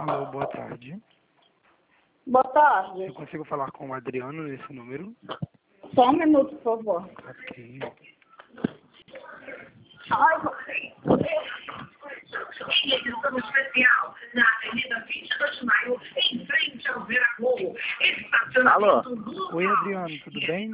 Alô, boa tarde. Boa tarde. Eu consigo falar com o Adriano nesse número? Só um minuto, por favor. Ok. Ai, você. Educação especial na Avenida 22 de Maio, em frente ao Veracruz. Alô? Oi, Adriano, tudo bem?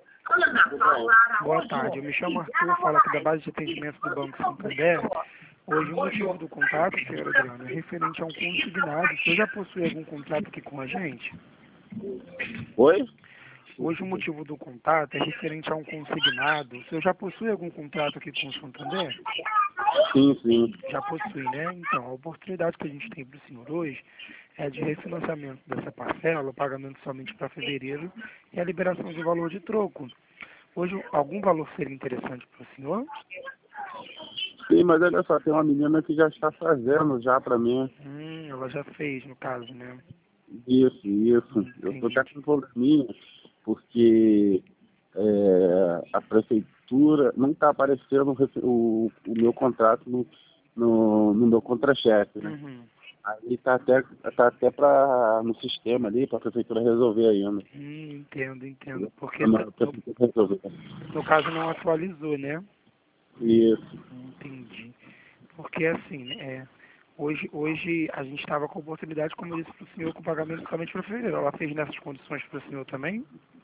Boa tarde, eu me chamo Arthur, falo aqui da base de atendimento do Banco Santander. Hoje o motivo do contato, senhor Adriano, é referente a um consignado. O senhor já possui algum contrato aqui com a gente? Oi? Hoje o motivo do contato é referente a um consignado. O senhor já possui algum contrato aqui com o Santander? Sim, sim. Já possui, né? Então, a oportunidade que a gente tem para o senhor hoje é de refinanciamento dessa parcela, o pagamento somente para fevereiro e a liberação de valor de troco. Hoje, algum valor seria interessante para o senhor? Sim, mas olha só, tem uma menina que já está fazendo já para mim. Ela já fez, no caso, né? Isso, isso. Eu estou até com probleminha, porque a prefeitura não está aparecendo o meu contrato no meu contra-cheque, né? Uhum. Aí tá até no sistema ali, para a prefeitura resolver ainda. Entendo. Porque Não, a prefeitura resolver. no caso não atualizou, né? Isso. Entendi. Porque assim, hoje a gente estava com a oportunidade, como eu disse para o senhor, com o pagamento somente para fevereiro. Ela fez nessas condições para o senhor também?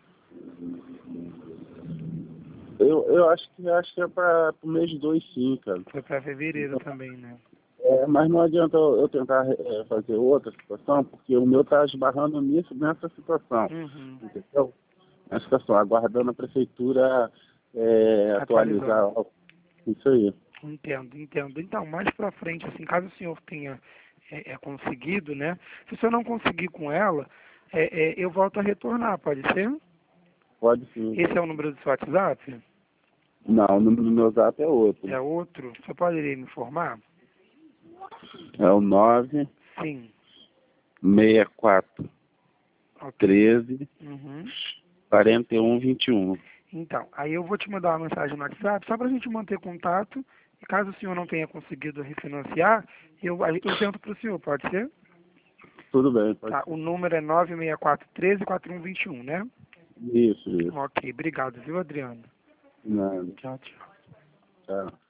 Eu acho que é para o mês 2 sim, cara. Foi para fevereiro também, né? Mas não adianta eu tentar fazer outra situação, porque o meu está esbarrando nessa situação. Uhum. Entendeu? Nessa situação, aguardando a prefeitura atualizar isso aí. Entendo. Então, mais para frente, assim, caso o senhor tenha conseguido, né? Se o senhor não conseguir com ela, eu volto a retornar, pode ser? Pode sim. Esse é o número do seu WhatsApp? Não, o número do meu zap é outro. É outro? Você poderia me informar? É o 9 Sim. 64 Ok. 13 Uhum. 41 21. Então, aí eu vou te mandar uma mensagem no WhatsApp, só para a gente manter contato. E caso o senhor não tenha conseguido refinanciar, eu tento para o senhor, pode ser? Tudo bem, pode Tá, ser. o número é 964134121, né? Isso. Ok, obrigado, viu, Adriano? Nada. Tchau, tchau. Tchau.